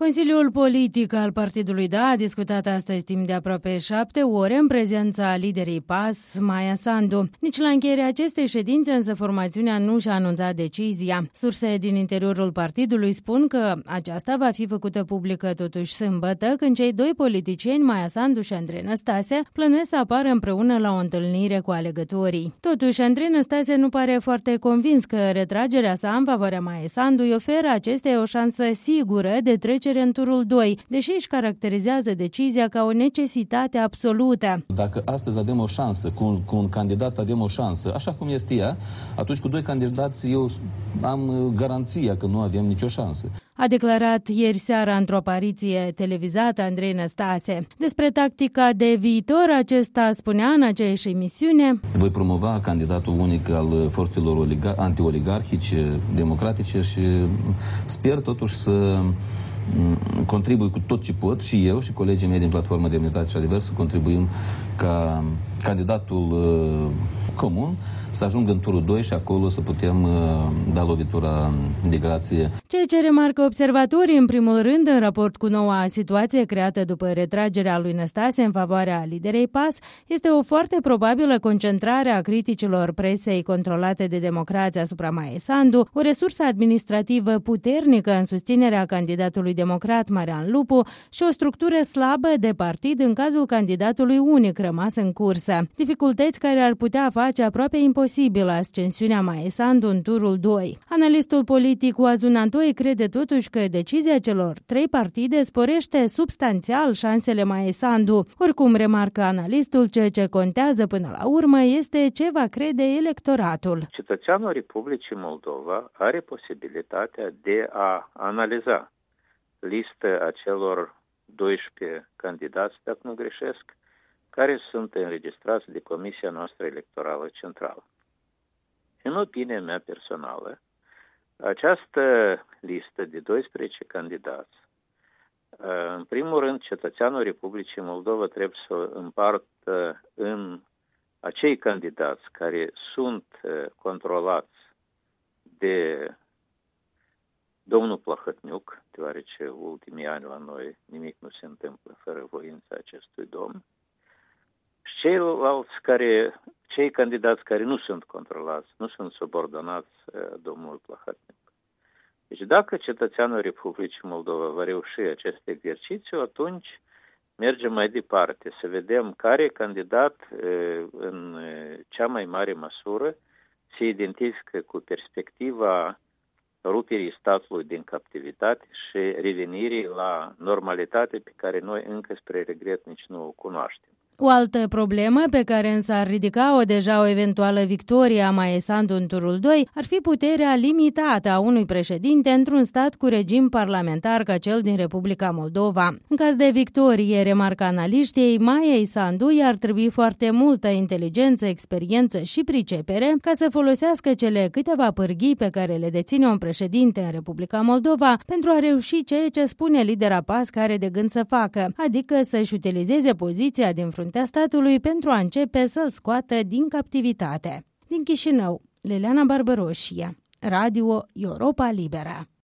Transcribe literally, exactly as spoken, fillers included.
Consiliul politic al Partidului D A a discutat astăzi timp de aproape șapte ore în prezența liderei P A S, Maia Sandu. Nici la încheierea acestei ședințe, însă, formațiunea nu și-a anunțat decizia. Surse din interiorul partidului spun că aceasta va fi făcută publică totuși sâmbătă, când cei doi politicieni, Maia Sandu și Andrei Năstase, plănuiesc să apară împreună la o întâlnire cu alegătorii. Totuși, Andrei Năstase nu pare foarte convins că retragerea sa în favoarea Maiei Sandu îi oferă acesteia o șansă sigură de trecere în turul doi, deși își caracterizează decizia ca o necesitate absolută. Dacă astăzi avem o șansă, cu un, cu un candidat avem o șansă, așa cum este ea, atunci cu doi candidați eu am garanția că nu avem nicio șansă. A declarat ieri seara într-o apariție televizată Andrei Năstase. Despre tactica de viitor, acesta spunea în aceeași emisiune: voi promova candidatul unic al forțelor anti-oligarhice, democratice și sper totuși să contribui cu tot ce pot și eu și colegii mei din Platforma Demnitate și Adevăr să contribuim ca candidatul uh, comun să ajungă în turul doi și acolo să putem uh, da lovitura de grație. Ceea ce remarcă observatorii, în primul rând, în raport cu noua situație creată după retragerea lui Năstase în favoarea liderei P A S, este o foarte probabilă concentrare a criticilor presei controlate de democrați asupra Maiei Sandu, o resursă administrativă puternică în susținerea candidatului democrat Marian Lupu și o structură slabă de partid în cazul candidatului unic rămas în cursă. Dificultăți care ar putea face aproape imposibilă ascensiunea Maiei Sandu în turul doi. Analistul politic Oazun Antoi crede totuși că decizia celor trei partide sporește substanțial șansele Maiei Sandu. Oricum, remarcă analistul, ceea ce contează până la urmă este ce va crede electoratul. Cetățeanul Republicii Moldova are posibilitatea de a analiza lista acelor doisprezece candidați, dacă nu greșesc, care sunt înregistrați de Comisia noastră electorală centrală. În opinia mea personală, această listă de doisprezece candidați, în primul rând, cetățeanul Republicii Moldova trebuie să o împartă în acei candidați care sunt controlați de domnul Plahotniuc, deoarece ultimii ani la noi nimic nu se întâmplă fără voința acestui domn, și ceilalți care, cei candidați care nu sunt controlați, nu sunt subordonați domnului Plahotniuc. Deci dacă cetățeanul Republicii Moldova va reuși acest exercițiu, atunci mergem mai departe, să vedem care candidat în cea mai mare măsură se identifică cu perspectiva ruperii statului din captivitate și revenirii la normalitate pe care noi încă spre regret nici nu o cunoaștem. O altă problemă pe care însă ar ridica-o deja o eventuală victorie a Maiei Sandu în turul doi ar fi puterea limitată a unui președinte într-un stat cu regim parlamentar ca cel din Republica Moldova. În caz de victorie, remarcă analiștii, Maiei Sandu i-ar trebui foarte multă inteligență, experiență și pricepere ca să folosească cele câteva pârghii pe care le deține un președinte în Republica Moldova pentru a reuși ceea ce spune lidera P A S că are de gând să facă, adică să-și utilizeze poziția din fruntea statului pentru a începe să-l scoată din captivitate. Din Chișinău, Leleana Barbăroșie, Radio Europa Liberă.